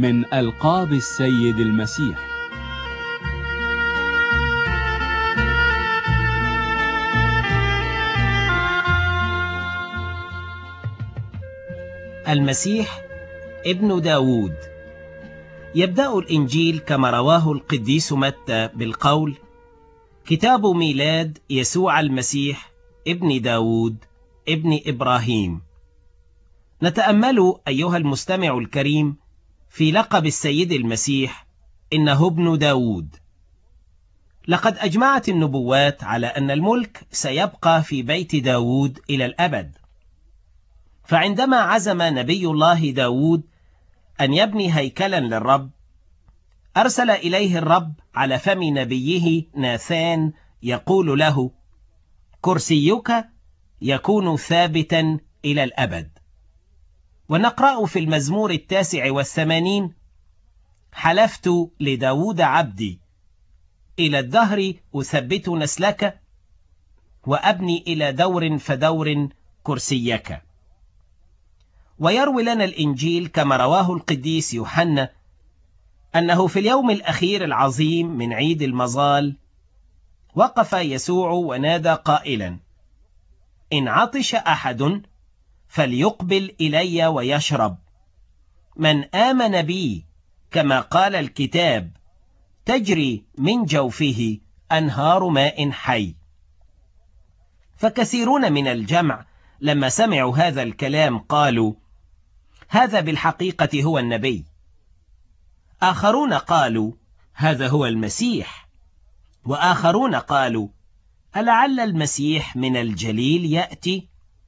من ألقاب السيد المسيح. المسيح ابن داود. يبدأ الإنجيل كما رواه القديس متى بالقول: كتاب ميلاد يسوع المسيح ابن داود ابن إبراهيم. نتأمل أيها المستمع الكريم في لقب السيد المسيح إنه ابن داود. لقد أجمعت النبوات على أن الملك سيبقى في بيت داود إلى الأبد، فعندما عزم نبي الله داود أن يبني هيكلا للرب، أرسل إليه الرب على فم نبيه ناثان يقول له: كرسيك يكون ثابتا إلى الأبد. ونقرأ في المزمور 89: حلفت لداود عبدي إلى الدهر أثبت نسلك، وأبني إلى دور فدور كرسيك. ويروي لنا الإنجيل كما رواه القديس يوحنا أنه في اليوم الأخير العظيم من عيد المظال وقف يسوع ونادى قائلا: إن عطش أحد فليقبل إلي ويشرب، من آمن بي كما قال الكتاب تجري من جوفه أنهار ماء حي. فكثيرون من الجمع لما سمعوا هذا الكلام قالوا: هذا بالحقيقة هو النبي. آخرون قالوا: هذا هو المسيح. وآخرون قالوا: ألعل المسيح من الجليل يأتي؟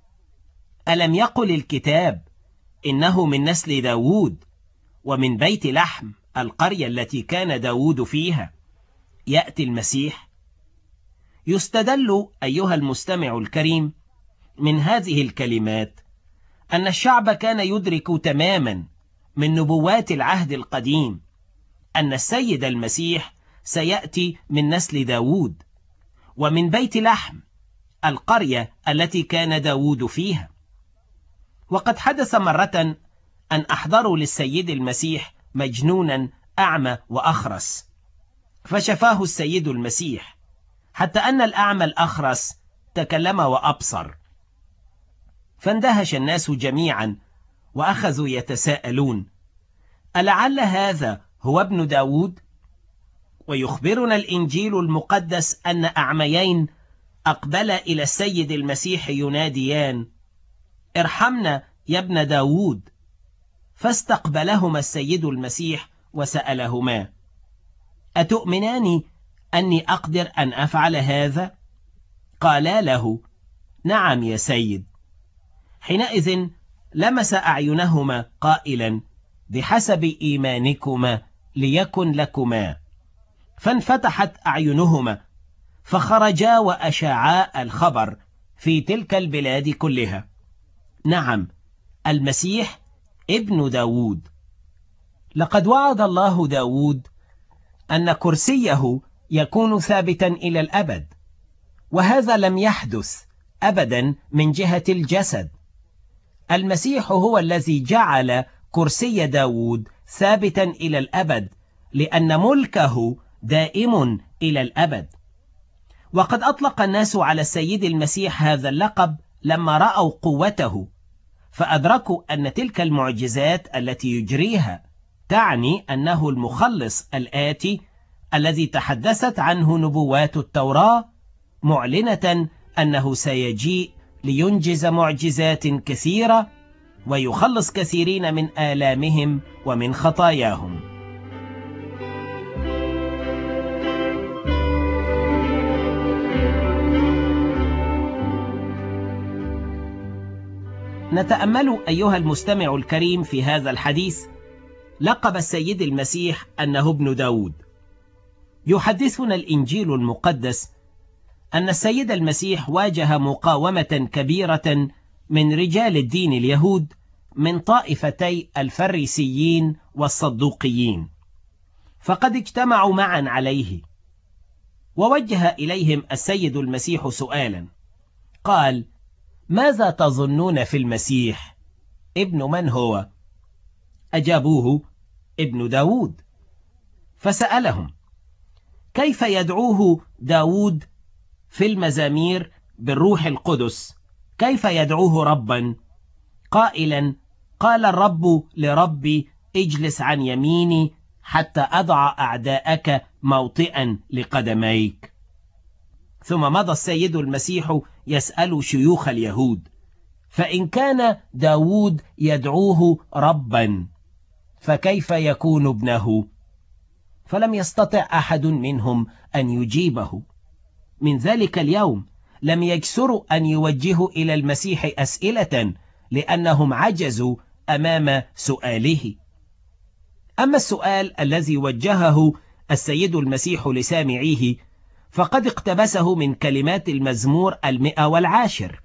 ألم يقل الكتاب إنه من نسل داود ومن بيت لحم القرية التي كان داود فيها يأتي المسيح؟ يستدل أيها المستمع الكريم من هذه الكلمات أن الشعب كان يدرك تماما من نبوات العهد القديم أن السيد المسيح سيأتي من نسل داود ومن بيت لحم القرية التي كان داود فيها. وقد حدث مرة أن أحضروا للسيد المسيح مجنونا أعمى وأخرس، فشفاه السيد المسيح، حتى أن الأعمى الأخرس تكلم وأبصر. فاندهش الناس جميعا وأخذوا يتساءلون: ألعل هذا هو ابن داود؟ ويخبرنا الإنجيل المقدس أن أعميين أقبلا إلى السيد المسيح يناديان: ارحمنا يا ابن داود. فاستقبلهما السيد المسيح وسألهما: أتؤمنان أني أقدر أن أفعل هذا؟ قالا له: نعم يا سيد. حينئذ لمس أعينهما قائلا: بحسب إيمانكما ليكن لكما. فانفتحت أعينهما فخرجا وأشاعا الخبر في تلك البلاد كلها: نعم، المسيح ابن داود. لقد وعد الله داود أن كرسيه يكون ثابتا إلى الأبد، وهذا لم يحدث أبدا من جهة الجسد. المسيح هو الذي جعل كرسي داود ثابتا إلى الأبد، لأن ملكه دائم إلى الأبد. وقد أطلق الناس على السيد المسيح هذا اللقب لما رأوا قوته، فأدركوا أن تلك المعجزات التي يجريها تعني أنه المخلص الآتي الذي تحدثت عنه نبوات التوراة، معلنة أنه سيجيء لينجز معجزات كثيرة ويخلص كثيرين من آلامهم ومن خطاياهم. نتأمل أيها المستمع الكريم في هذا الحديث لقب السيد المسيح أنه ابن داود. يحدثنا الإنجيل المقدس أن السيد المسيح واجه مقاومة كبيرة من رجال الدين اليهود من طائفتي الفريسيين والصدوقيين، فقد اجتمعوا معا عليه. ووجه إليهم السيد المسيح سؤالا، قال: ماذا تظنون في المسيح؟ ابن من هو؟ أجابوه: ابن داود. فسألهم: كيف يدعوه داود في المزامير بالروح القدس؟ كيف يدعوه ربا قائلا: قال الرب لربي اجلس عن يميني حتى أضع أعداءك موطئا لقدميك؟ ثم مضى السيد المسيح يسأل شيوخ اليهود: فإن كان داود يدعوه ربا فكيف يكون ابنه؟ فلم يستطع أحد منهم أن يجيبه. من ذلك اليوم لم يجسروا أن يوجهوا إلى المسيح أسئلة، لأنهم عجزوا أمام سؤاله. أما السؤال الذي وجهه السيد المسيح لسامعيه فقد اقتبسه من كلمات المزمور 110،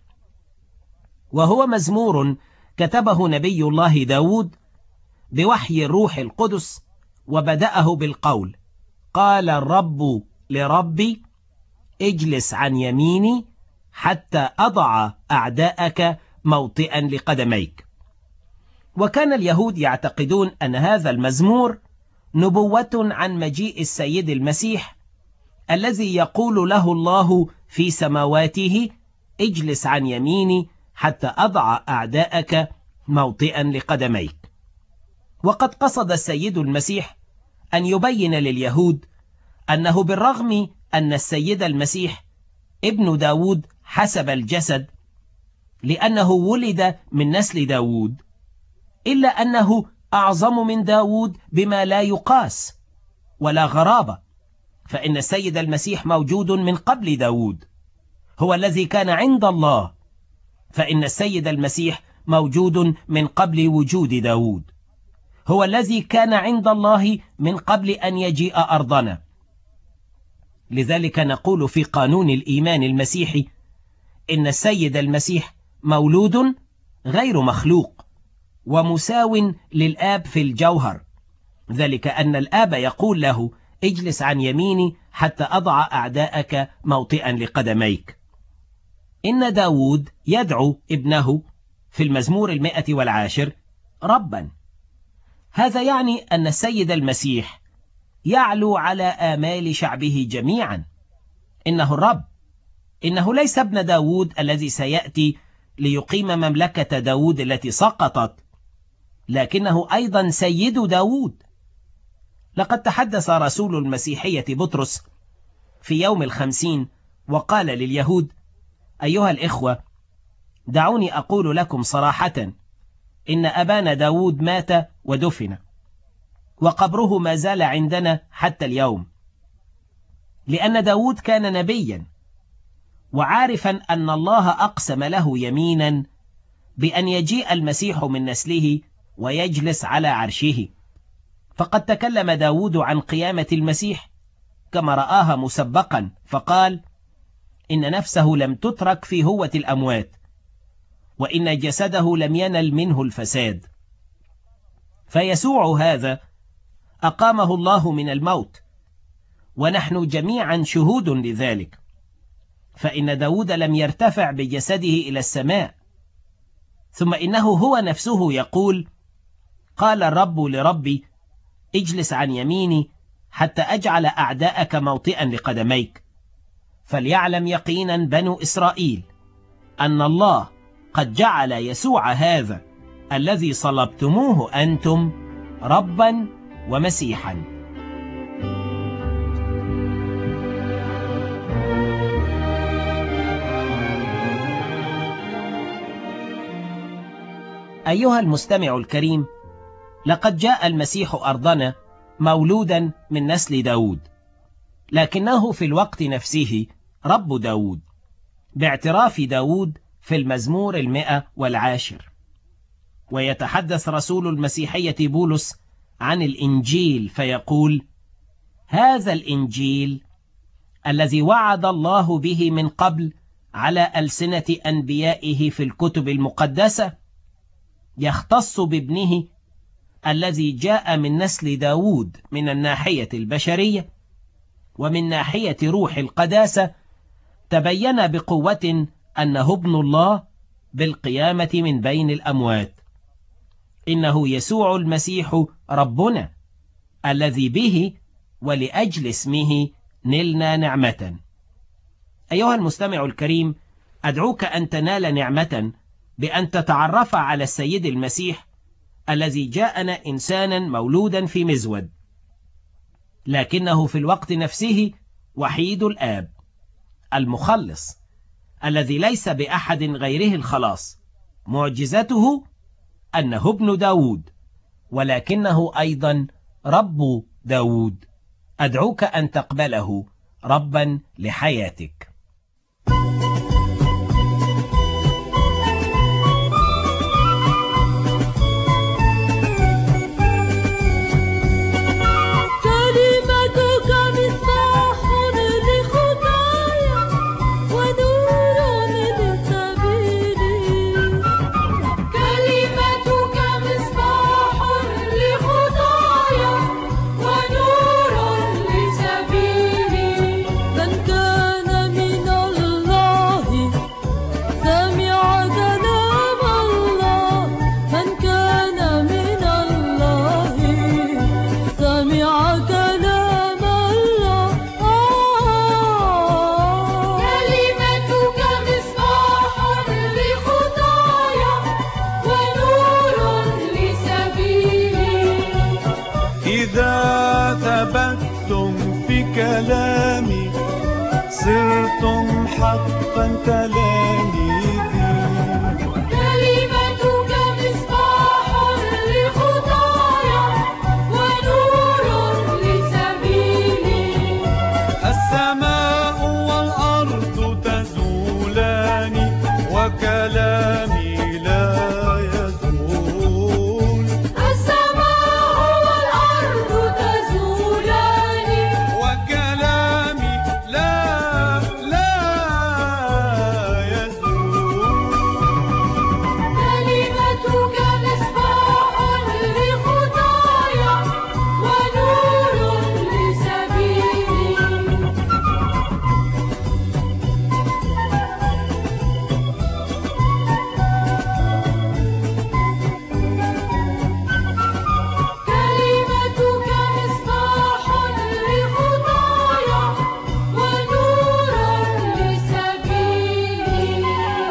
وهو مزمور كتبه نبي الله داود بوحي الروح القدس، وبدأه بالقول: قال الرب لربي اجلس عن يميني حتى أضع أعداءك موطئا لقدميك. وكان اليهود يعتقدون أن هذا المزمور نبوة عن مجيء السيد المسيح الذي يقول له الله في سماواته: اجلس عن يميني حتى أضع أعداءك موطئا لقدميك. وقد قصد السيد المسيح أن يبين لليهود أنه بالرغم أن السيد المسيح ابن داود حسب الجسد، لأنه ولد من نسل داود، إلا أنه أعظم من داود بما لا يقاس ولا غرابة، فإن السيد المسيح موجود من قبل داود، هو الذي كان عند الله، فإن السيد المسيح موجود من قبل وجود داود، هو الذي كان عند الله من قبل أن يجيء أرضنا. لذلك نقول في قانون الإيمان المسيحي إن السيد المسيح مولود غير مخلوق ومساو للآب في الجوهر، ذلك أن الآب يقول له: اجلس عن يميني حتى أضع أعداءك موطئا لقدميك. إن داود يدعو ابنه في المزمور 110 ربا. هذا يعني أن السيد المسيح يعلو على آمال شعبه جميعا. إنه الرب، إنه ليس ابن داود الذي سيأتي ليقيم مملكة داود التي سقطت، لكنه أيضا سيد داود. لقد تحدث رسول المسيحية بطرس في يوم 50 وقال لليهود: أيها الإخوة، دعوني أقول لكم صراحة إن أبانا داود مات ودفن، وقبره ما زال عندنا حتى اليوم، لأن داود كان نبيا وعارفا أن الله أقسم له يمينا بأن يجيء المسيح من نسله ويجلس على عرشه. فقد تكلم داود عن قيامة المسيح كما رآها مسبقا، فقال: إن نفسه لم تترك في هوة الأموات، وإن جسده لم ينل منه الفساد. فيسوع هذا أقامه الله من الموت، ونحن جميعا شهود لذلك. فإن داود لم يرتفع بجسده إلى السماء، ثم إنه هو نفسه يقول: قال الرب لربي اجلس عن يميني حتى أجعل أعداءك موطئا لقدميك. فليعلم يقينا بنو إسرائيل أن الله قد جعل يسوع هذا الذي صلبتموه أنتم ربا ومسيحا. أيها المستمع الكريم، لقد جاء المسيح أرضنا مولودا من نسل داود، لكنه في الوقت نفسه رب داود، باعتراف داود في المزمور 110. ويتحدث رسول المسيحية بولس عن الإنجيل فيقول: هذا الإنجيل الذي وعد الله به من قبل على ألسنة أنبيائه في الكتب المقدسة يختص بابنه الذي جاء من نسل داود من الناحية البشرية، ومن ناحية روح القداسة تبين بقوة أنه ابن الله بالقيامة من بين الأموات. إنه يسوع المسيح ربنا الذي به ولأجل اسمه نلنا نعمة. أيها المستمع الكريم، أدعوك أن تنال نعمة بأن تتعرف على السيد المسيح الذي جاءنا إنسانا مولودا في مزود، لكنه في الوقت نفسه وحيد الآب، المخلص الذي ليس بأحد غيره الخلاص. معجزته أنه ابن داود، ولكنه أيضا رب داود. أدعوك أن تقبله ربا لحياتك. كلامي صرتم حقا تلاميذي. كلمتك مصباح لخطايا ونور لسبيلي. السماء والأرض تزولان وكلامي لا يزول. السماء والأرض تزولان وكلامي لا يزول. كلمتك مصباح لخطايا ونور لسبيلي. كلمتك مصباح لخطايا ونور لسبيلي.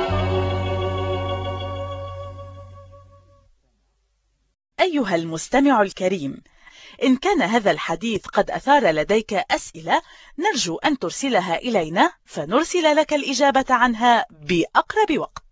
أيها المستمع الكريم، إن كان هذا الحديث قد أثار لديك أسئلة، نرجو أن ترسلها إلينا فنرسل لك الإجابة عنها بأقرب وقت.